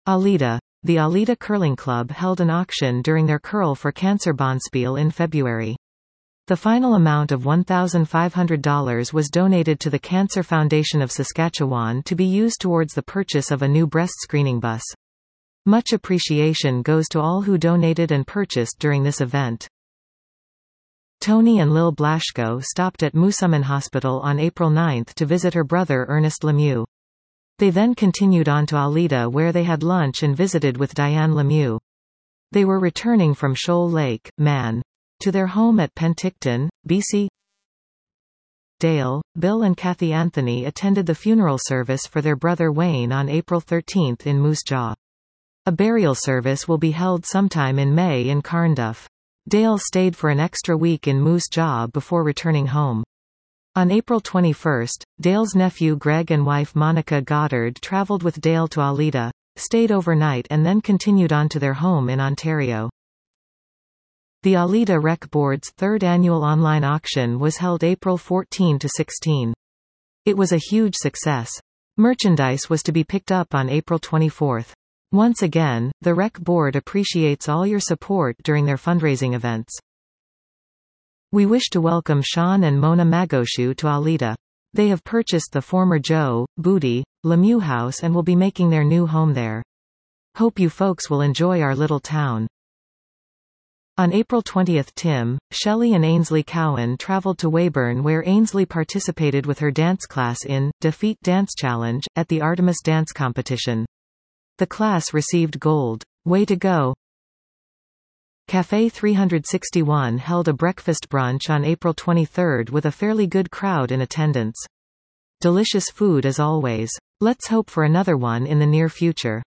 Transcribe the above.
Alida. The Alida Curling Club held an auction during their Curl for Cancer Bonspiel in February. The final amount of $1,500 was donated to the Cancer Foundation of Saskatchewan to be used towards the purchase of a new breast screening bus. Much appreciation goes to all who donated and purchased during this event. Tony and Lil Blaschko stopped at Moosomin Hospital on April 9 to visit her brother Ernest Lemieux. They then continued on to Alida where they had lunch and visited with Diane Lemieux. They were returning from Shoal Lake, Man. To their home at Penticton, BC. Dale, Bill and Kathy Anthony attended the funeral service for their brother Wayne on April 13 in Moose Jaw. A burial service will be held sometime in May in Carnduff. Dale stayed for an extra week in Moose Jaw before returning home. On April 21, Dale's nephew Greg and wife Monica Goddard traveled with Dale to Alida, stayed overnight and then continued on to their home in Ontario. The Alida Rec Board's third annual online auction was held April 14 to 16. It was a huge success. Merchandise was to be picked up on April 24. Once again, the Rec Board appreciates all your support during their fundraising events. We wish to welcome Sean and Mona Magoshu to Alida. They have purchased the former Joe, Booty, Lemieux house and will be making their new home there. Hope you folks will enjoy our little town. On April 20, Tim, Shelley and Ainsley Cowan traveled to Weyburn where Ainsley participated with her dance class in Defeat Dance Challenge at the Artemis Dance Competition. The class received gold. Way to go! Café 361 held a breakfast brunch on April 23 with a fairly good crowd in attendance. Delicious food as always. Let's hope for another one in the near future.